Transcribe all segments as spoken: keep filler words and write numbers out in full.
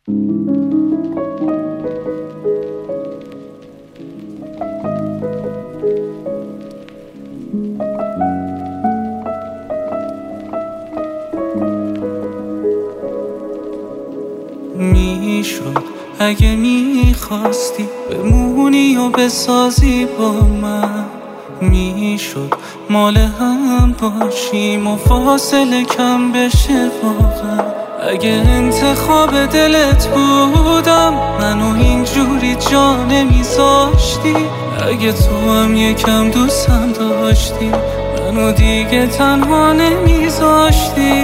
میشد اگه میخواستی بمونی و بسازی با من، میشد مال هم باشیم و فاصله کم بشه واقعا. اگه انتخاب دلت بودم منو اینجوری جا نمیذاشتی، اگه تو هم یکم دوستم داشتی منو دیگه تنها نمیذاشتی.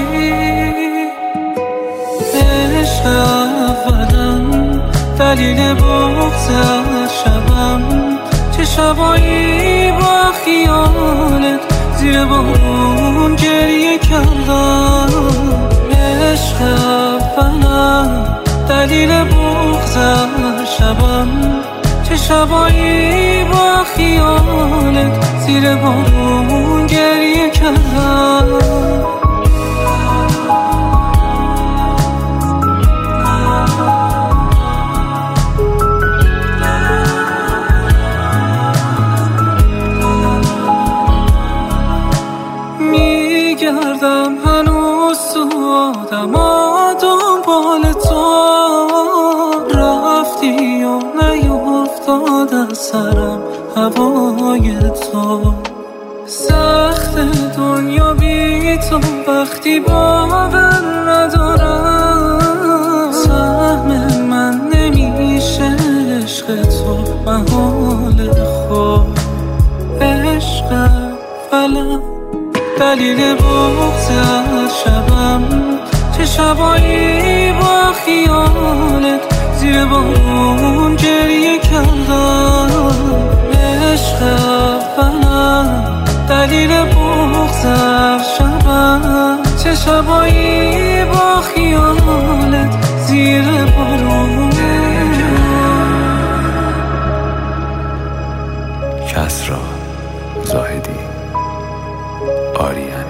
عشق اولم دلیل بغض هر شبم، چه شبایی با خیالت زیر بارون گریه کردم. عشق اولم دلیل بغض هر شبم، چه شبایی با خیالت زیر بارون گریه کردم. میگردم هنوز تو آدما دنبال تو، رفتی و نیفتاد از سرم هوای تو. سخت دنیا بی تو وقتی باور ندارم، سهم من نمیشه عشق تو محال خود. عشق فلم دلیل بغض هر شبم، چه شبایی با خیالت زیر بارون گریه کردم. عشق اولم دلیل بغض هر شبم، چه شبایی با خیالت زیر بارون. کسری زاهدی، آریان.